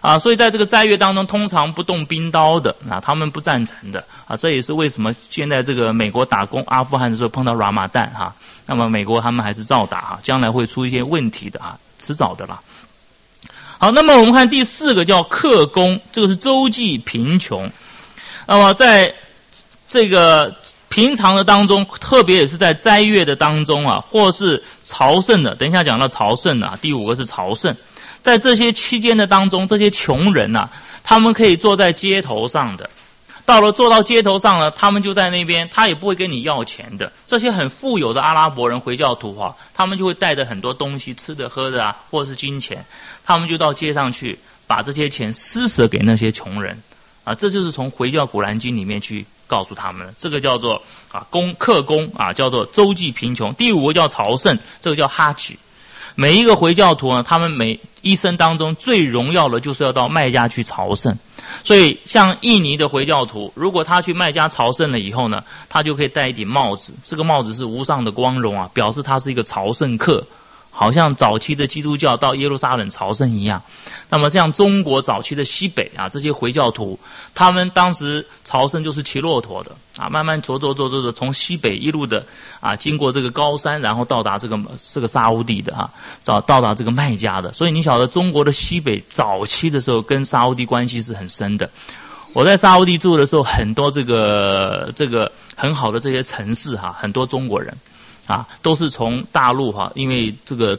啊，所以在这个斋月当中，通常不动兵刀的啊，他们不赞成的啊，这也是为什么现在这个美国打攻阿富汗的时候碰到拉马弹哈，那么美国他们还是照打哈，将来会出一些问题的啊，迟早的啦。好，那么我们看第4个叫克功，这个是周济贫穷。那么在这个平常的当中，特别也是在斋月的当中啊，或是朝圣的，等一下讲到朝圣啊，第5个是朝圣。在这些期间的当中，这些穷人啊，他们可以坐在街头上的，坐到街头上了，他们就在那边，他也不会跟你要钱的。这些很富有的阿拉伯人回教徒啊，他们就会带着很多东西，吃的喝的啊，或者是金钱，他们就到街上去，把这些钱施舍给那些穷人啊，这就是从回教古兰经里面去告诉他们的，这个叫做克功啊，叫做周济贫穷。第5个叫朝圣，这个叫哈吉。每一个回教徒呢，他们每一生当中最荣耀的就是要到麦加去朝圣。所以像印尼的回教徒，如果他去麦加朝圣了以后呢，他就可以戴一顶帽子，这个帽子是无上的光荣啊，表示他是一个朝圣客，好像早期的基督教到耶路撒冷朝圣一样。那么像中国早期的西北啊，这些回教徒，他们当时朝圣就是骑骆驼的啊，慢慢走，从西北一路的啊，经过这个高山，然后到达这个沙乌地的啊，到达这个麦加的。所以你晓得中国的西北早期的时候跟沙乌地关系是很深的。我在沙乌地住的时候，很多这个很好的这些城市哈，很多中国人啊，都是从大陆哈，因为这个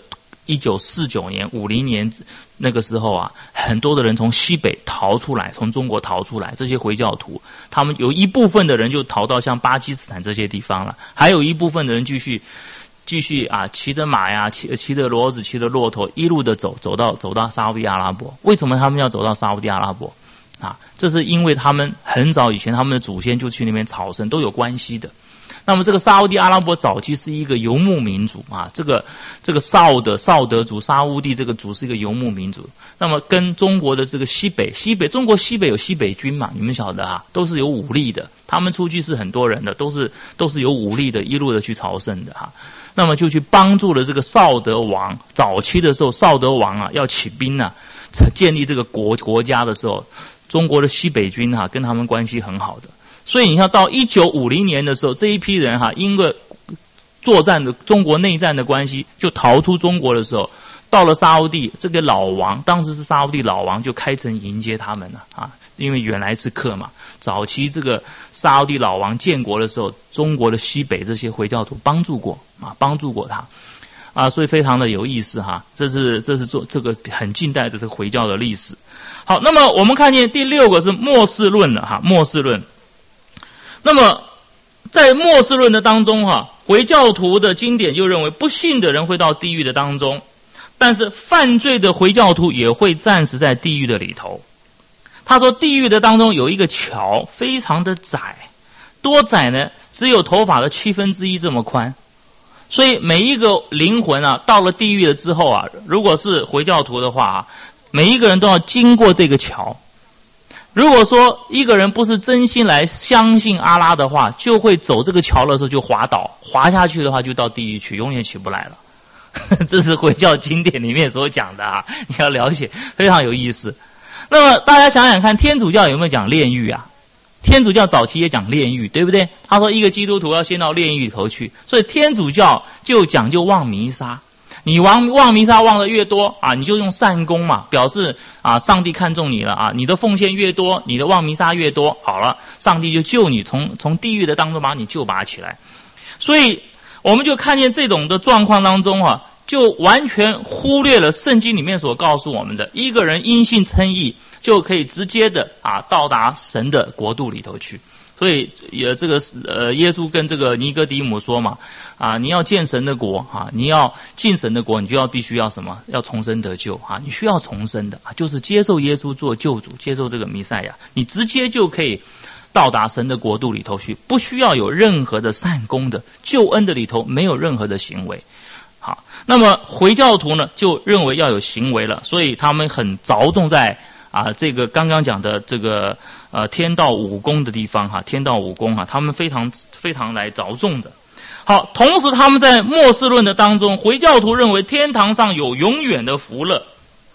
1949年、50年那个时候啊，很多的人从西北逃出来，从中国逃出来，这些回教徒，他们有一部分的人就逃到像巴基斯坦这些地方了，还有一部分的人继续啊，骑着马呀，骑着骡子，骑着骆驼，一路的走到沙烏地阿拉伯。为什么他们要走到沙烏地阿拉伯啊？这是因为他们很早以前他们的祖先就去那边朝圣，都有关系的。那么这个沙烏地阿拉伯早期是一个游牧民族啊，这个少德族沙烏地这个族是一个游牧民族。那么跟中国的这个中国西北有西北军嘛，你们晓得啊，都是有武力的，他们出去是很多人的，都是有武力的，一路的去朝圣的哈。那么就去帮助了这个少德王，早期的时候少德王啊要起兵啊，建立这个国家的时候，中国的西北军跟他们关系很好的。所以你看到1950年的时候，这一批人因为作战的中国内战的关系，就逃出中国的时候，到了沙烏地，这个老王当时是沙烏地老王就开城迎接他们了啊，因为原来是客嘛。早期这个沙烏地老王建国的时候，中国的西北这些回教徒帮助过他啊，所以非常的有意思哈。这是做这个很近代的这个回教的历史。好，那么我们看见第6个是末世论了哈，末世论。那么在末世论的当中回教徒的经典就认为不信的人会到地狱的当中，但是犯罪的回教徒也会暂时在地狱的里头。他说地狱的当中有一个桥，非常的窄，多窄呢？只有头发的1/7这么宽。所以每一个灵魂到了地狱了之后如果是回教徒的话每一个人都要经过这个桥。如果说一个人不是真心来相信阿拉的话，就会走这个桥的时候就滑倒，滑下去的话就到地狱去，永远起不来了。这是回教经典里面所讲的你要了解，非常有意思。那么大家想想看，天主教有没有讲炼狱天主教早期也讲炼狱，对不对？他说一个基督徒要先到炼狱里头去，所以天主教就讲究望弥撒。你望弥撒望的越多你就用善功嘛，表示上帝看中你了你的奉献越多，你的望弥撒越多，好了，上帝就救你，从地狱的当中把你救拔起来。所以我们就看见这种的状况当中就完全忽略了圣经里面所告诉我们的，一个人因信称义就可以直接的到达神的国度里头去。所以这个耶稣跟这个尼哥底母说嘛你要见神的国你要进神的国，你就必须要什么？要重生得救你需要重生的就是接受耶稣做救主，接受这个弥赛亚，你直接就可以到达神的国度里头去，不需要有任何的善功的，救恩的里头没有任何的行为。好，那么回教徒呢就认为要有行为了，所以他们很着重在这个刚刚讲的这个天道五功的地方天道五功他们非常非常来着重的。好，同时他们在末世论的当中，回教徒认为天堂上有永远的福乐，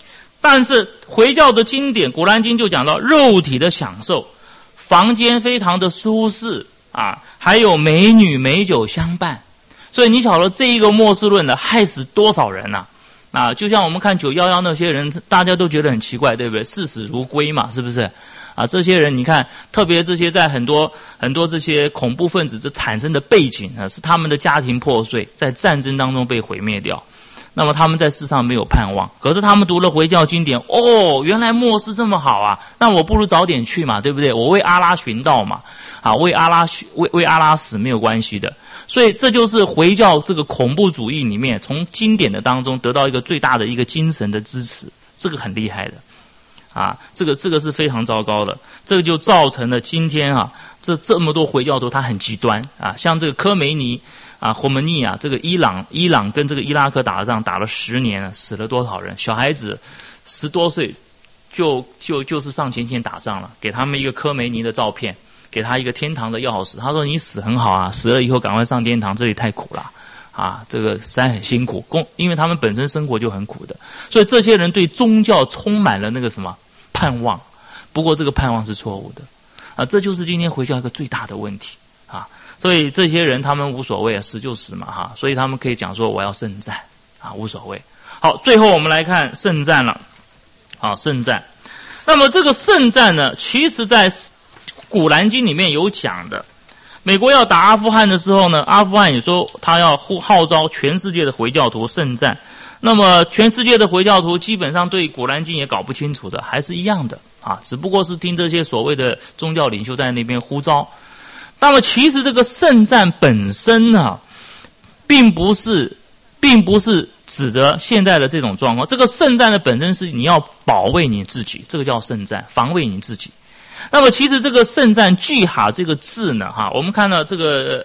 但是回教的经典《古兰经》就讲到肉体的享受，房间非常的舒适啊，还有美女美酒相伴。所以你晓得这一个末世论呢，害死多少人啊，就像我们看911那些人，大家都觉得很奇怪，对不对？视死如归嘛，是不是？啊，这些人你看，特别这些在很多这些恐怖分子这产生的背景啊，是他们的家庭破碎，在战争当中被毁灭掉。那么他们在世上没有盼望，可是他们读了回教经典，哦，原来末世这么好啊，那我不如早点去嘛，对不对？我为阿拉寻道嘛，啊，为阿拉死没有关系的。所以这就是回教这个恐怖主义里面从经典的当中得到一个最大的一个精神的支持，这个很厉害的啊，这个是非常糟糕的，这个就造成了今天啊这么多回教徒他很极端啊，像这个科梅尼啊、霍梅尼啊，这个伊朗跟这个伊拉克打仗打了10年了，死了多少人？小孩子10多岁就是上前线打仗了，给他们一个科梅尼的照片。给他一个天堂的钥匙，他说你死很好啊，死了以后赶快上天堂，这里太苦了啊，这个实在很辛苦，因为他们本身生活就很苦的，所以这些人对宗教充满了那个什么盼望，不过这个盼望是错误的啊，这就是今天回教一个最大的问题啊，所以这些人他们无所谓啊，死就死嘛哈，所以他们可以讲说我要圣战啊，无所谓。好，最后我们来看圣战了，啊，圣战。那么这个圣战呢，其实在古兰经里面有讲的，美国要打阿富汗的时候呢，阿富汗也说他要号召全世界的回教徒圣战。那么全世界的回教徒基本上对古兰经也搞不清楚的，还是一样的啊，只不过是听这些所谓的宗教领袖在那边呼召。那么其实这个圣战本身呢，并不是指的现在的这种状况。这个圣战的本身是你要保卫你自己，这个叫圣战，防卫你自己。那么其实这个圣战聚哈这个字呢，哈，我们看到这个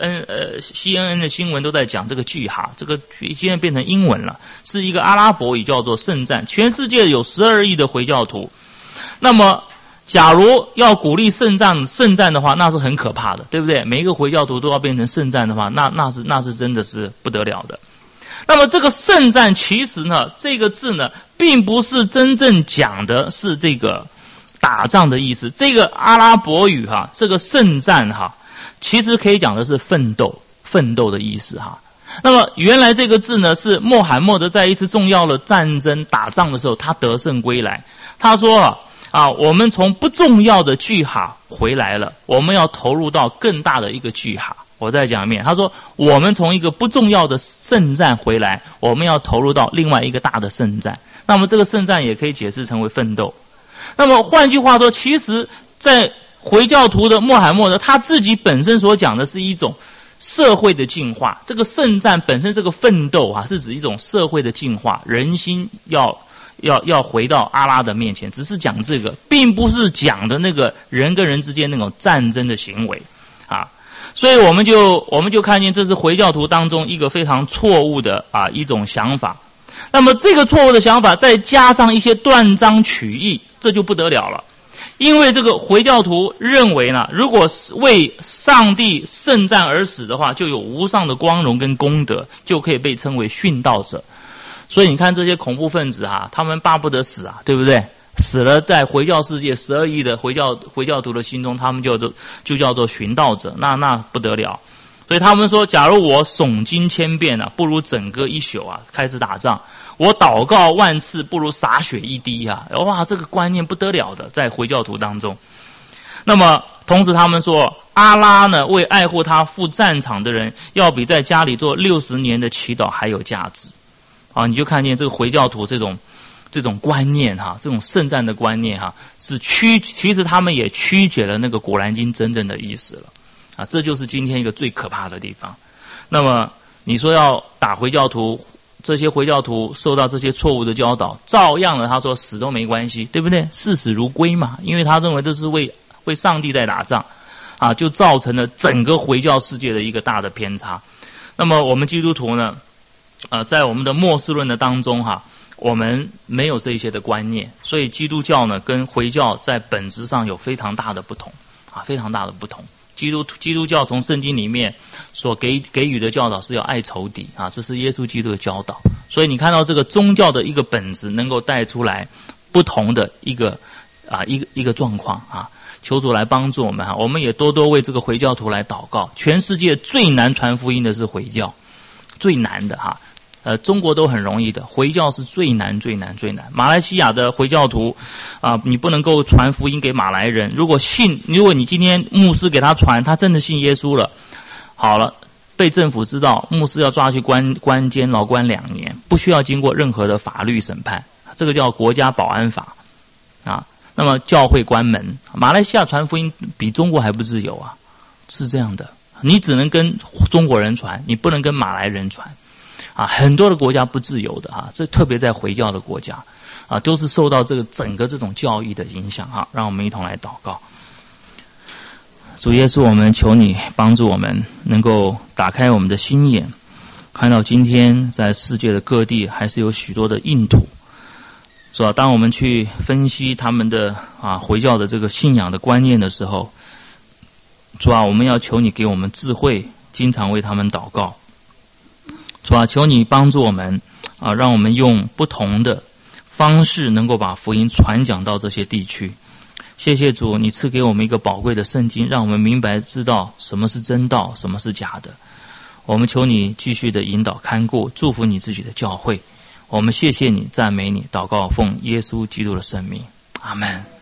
CNN 的新闻都在讲这个聚哈，这个现在变成英文了，是一个阿拉伯语，叫做圣战。全世界有12亿的回教徒，那么假如要鼓励圣战的话，那是很可怕的，对不对？每一个回教徒都要变成圣战的话，那是真的是不得了的。那么这个圣战其实呢，这个字呢，并不是真正讲的是这个打仗的意思，这个阿拉伯语哈，这个圣战哈，其实可以讲的是奋斗的意思哈。那么原来这个字呢，是穆罕默德在一次重要的战争打仗的时候，他得胜归来，他说啊，我们从不重要的聚哈回来了，我们要投入到更大的一个聚哈。我再讲一遍，他说我们从一个不重要的圣战回来，我们要投入到另外一个大的圣战。那么这个圣战也可以解释成为奋斗。那么换句话说，其实在回教徒的穆罕默德他自己本身所讲的是一种社会的进化，这个圣战本身这个奋斗啊，是指一种社会的进化，人心要回到阿拉的面前，只是讲这个，并不是讲的那个人跟人之间那种战争的行为啊。所以我们就看见这是回教徒当中一个非常错误的一种想法。那么这个错误的想法再加上一些断章取义，这就不得了了。因为这个回教徒认为呢，如果为上帝圣战而死的话，就有无上的光荣跟功德，就可以被称为殉道者。所以你看这些恐怖分子他们巴不得死对不对？死了，在回教世界12亿的回教徒的心中，他们就叫做殉道者，那不得了。所以他们说，假如我诵经千遍不如整个一宿开始打仗，我祷告万次不如洒血一滴哇，这个观念不得了的，在回教徒当中。那么同时他们说，阿拉呢为爱护他赴战场的人，要比在家里做60年的祈祷还有价值你就看见这个回教徒这种观念这种圣战的观念是其实他们也曲解了那个古兰经真正的意思了这就是今天一个最可怕的地方。那么你说要打回教徒，这些回教徒受到这些错误的教导，照样的他说死都没关系，对不对？视死如归嘛，因为他认为这是为上帝在打仗就造成了整个回教世界的一个大的偏差。那么我们基督徒呢在我们的末世论的当中我们没有这些的观念，所以基督教呢跟回教在本质上有非常大的不同非常大的不同。基督教从圣经里面所给予的教导是要爱仇敌这是耶稣基督的教导。所以你看到这个宗教的一个本质能够带出来不同的一个状况啊。求主来帮助我们哈，我们也多多为这个回教徒来祷告。全世界最难传福音的是回教，最难的哈。中国都很容易的，回教是最难。马来西亚的回教徒你不能够传福音给马来人。如果你今天牧师给他传，他真的信耶稣了，好了，被政府知道，牧师要抓去关监牢关2年，不需要经过任何的法律审判，这个叫国家保安法啊。那么教会关门，马来西亚传福音比中国还不自由啊，是这样的。你只能跟中国人传，你不能跟马来人传啊。很多的国家不自由的啊，这特别在回教的国家啊，都是受到这个整个这种教义的影响啊。让我们一同来祷告。主耶稣，我们求你帮助我们能够打开我们的心眼，看到今天在世界的各地还是有许多的硬土，是吧？当我们去分析他们的回教的这个信仰的观念的时候，主啊，我们要求你给我们智慧，经常为他们祷告。主啊，求你帮助我们让我们用不同的方式能够把福音传讲到这些地区。谢谢主，你赐给我们一个宝贵的圣经，让我们明白知道什么是真道，什么是假的。我们求你继续的引导看顾，祝福你自己的教会。我们谢谢你，赞美你，祷告奉耶稣基督的圣名，阿们。